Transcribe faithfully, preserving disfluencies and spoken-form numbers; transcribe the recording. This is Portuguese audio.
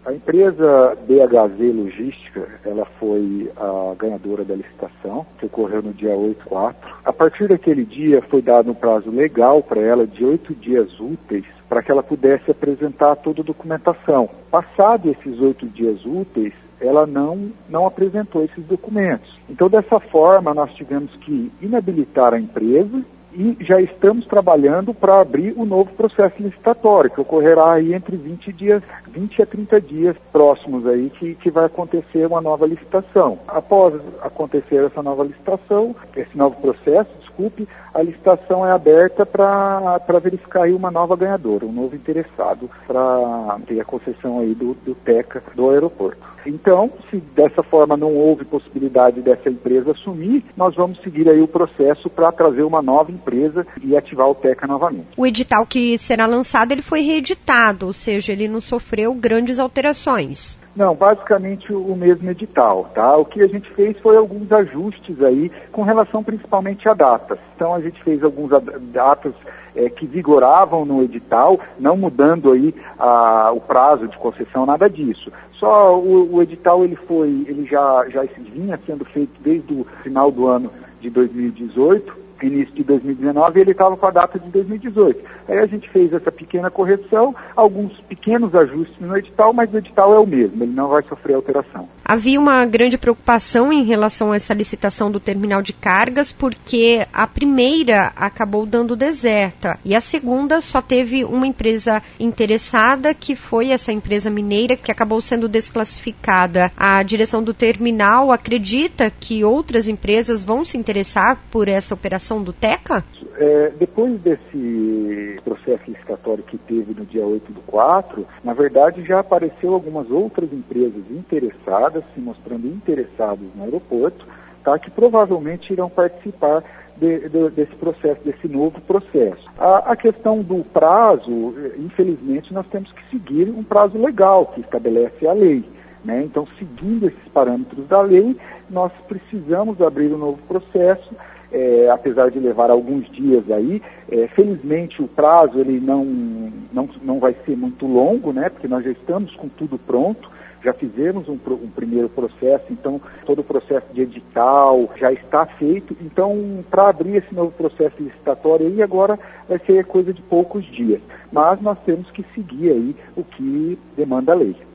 A empresa B H Z Logística, ela foi a ganhadora da licitação, que ocorreu no dia oito do quatro. A partir daquele dia foi dado um prazo legal para ela de oito dias úteis para que ela pudesse apresentar toda a documentação. Passado esses oito dias úteis, ela não, não apresentou esses documentos. Então, dessa forma, nós tivemos que inabilitar a empresa e já estamos trabalhando para abrir o novo processo licitatório, que ocorrerá aí entre vinte dias, vinte a trinta dias próximos aí, que, que vai acontecer uma nova licitação. Após acontecer essa nova licitação, esse novo processo, desculpe, a licitação é aberta para verificar aí uma nova ganhadora, um novo interessado para ter a concessão aí do, do TECA do aeroporto. Então, se dessa forma não houve possibilidade dessa empresa assumir, nós vamos seguir aí o processo para trazer uma nova empresa e ativar o TECA novamente. O edital que será lançado, ele foi reeditado, ou seja, ele não sofreu grandes alterações. Não, basicamente o mesmo edital, tá? O que a gente fez foi alguns ajustes aí com relação principalmente a datas. Então a gente fez alguns datas é, que vigoravam no edital, não mudando aí a, o prazo de concessão, nada disso. Só o, o edital ele foi, ele já, já vinha sendo feito desde o final do ano de dois mil e dezoito, início de dois mil e dezenove, e ele estava com a data de dois mil e dezoito. Aí a gente fez essa pequena correção, alguns pequenos ajustes no edital, mas o edital é o mesmo, ele não vai sofrer alteração. Havia uma grande preocupação em relação a essa licitação do terminal de cargas, porque a primeira acabou dando deserta e a segunda só teve uma empresa interessada, que foi essa empresa mineira, que acabou sendo desclassificada. A direção do terminal acredita que outras empresas vão se interessar por essa operação do TECA? É, depois desse processo licitatório que teve no dia oito do quatro, na verdade já apareceu algumas outras empresas interessadas, se mostrando interessadas no aeroporto, tá, que provavelmente irão participar de, de, desse processo, desse novo processo. A, a questão do prazo, infelizmente, nós temos que seguir um prazo legal que estabelece a lei, né? Então, seguindo esses parâmetros da lei, nós precisamos abrir um novo processo. É, apesar de levar alguns dias aí, é, felizmente o prazo ele não, não, não vai ser muito longo, né, porque nós já estamos com tudo pronto, já fizemos um, um primeiro processo, então todo o processo de edital já está feito, então para abrir esse novo processo licitatório aí agora vai ser coisa de poucos dias, mas nós temos que seguir aí o que demanda a lei.